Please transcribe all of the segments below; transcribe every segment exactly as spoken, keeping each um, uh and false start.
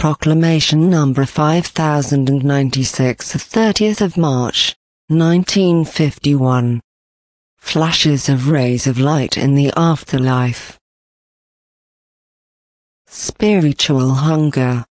Proclamation number five thousand ninety-six, thirtieth of March, nineteen fifty-one. Flashes of rays of light in the afterlife. Spiritual hunger.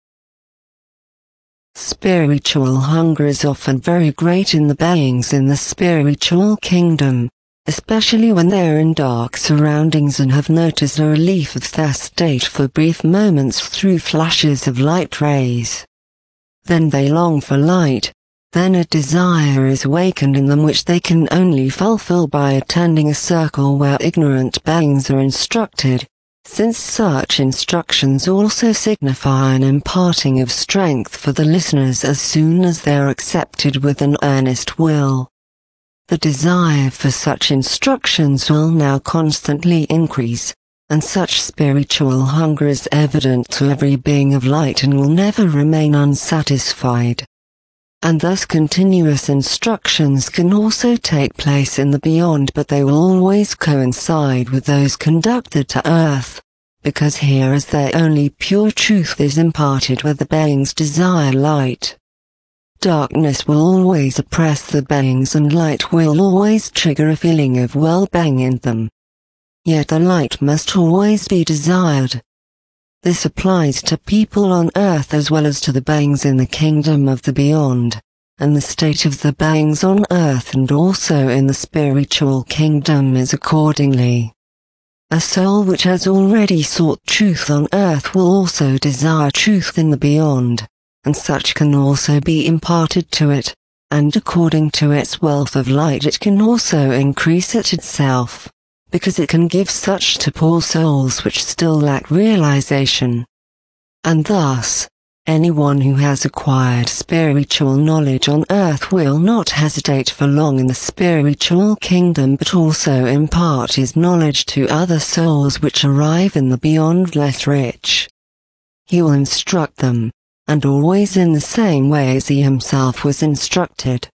Spiritual hunger is often very great in the beings in the spiritual kingdom, especially when they are in dark surroundings and have noticed a relief of their state for brief moments through flashes of light rays. Then they long for light, then a desire is awakened in them which they can only fulfill by attending a circle where ignorant beings are instructed, since such instructions also signify an imparting of strength for the listeners as soon as they are accepted with an earnest will. The desire for such instructions will now constantly increase, and such spiritual hunger is evident to every being of light and will never remain unsatisfied. And thus continuous instructions can also take place in the beyond, but they will always coincide with those conducted to earth, because here is their only pure truth is imparted where the beings desire light. Darkness will always oppress the beings and light will always trigger a feeling of well-being in them. Yet the light must always be desired. This applies to people on earth as well as to the beings in the kingdom of the beyond, and the state of the beings on earth and also in the spiritual kingdom is accordingly. A soul which has already sought truth on earth will also desire truth in the beyond, and such can also be imparted to it, and according to its wealth of light it can also increase it itself, because it can give such to poor souls which still lack realization. And thus, anyone who has acquired spiritual knowledge on earth will not hesitate for long in the spiritual kingdom but also impart his knowledge to other souls which arrive in the beyond less rich. He will instruct them, and always in the same way as he himself was instructed.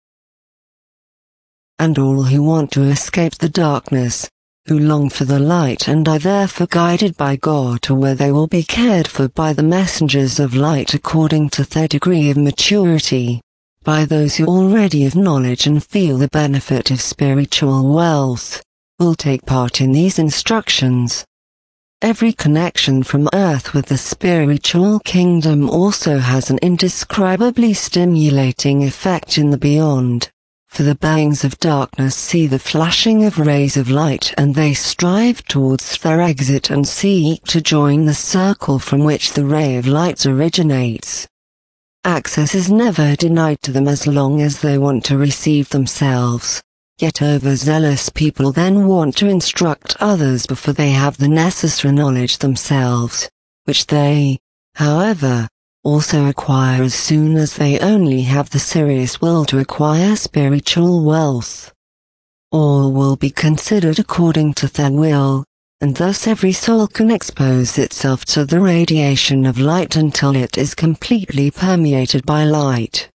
And all who want to escape the darkness, who long for the light and are therefore guided by God to where they will be cared for by the messengers of light according to their degree of maturity, by those who already have knowledge and feel the benefit of spiritual wealth, will take part in these instructions. Every connection from earth with the spiritual kingdom also has an indescribably stimulating effect in the beyond, for the beings of darkness see the flashing of rays of light and they strive towards their exit and seek to join the circle from which the ray of light originates. Access is never denied to them as long as they want to receive themselves. Yet overzealous people then want to instruct others before they have the necessary knowledge themselves, which they, however, also acquire as soon as they only have the serious will to acquire spiritual wealth. All will be considered according to their will, and thus every soul can expose itself to the radiation of light until it is completely permeated by light.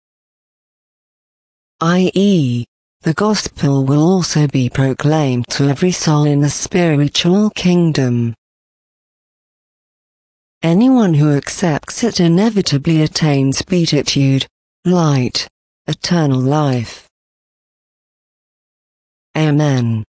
that is, the gospel will also be proclaimed to every soul in the spiritual kingdom. Anyone who accepts it inevitably attains beatitude, light, eternal life. Amen.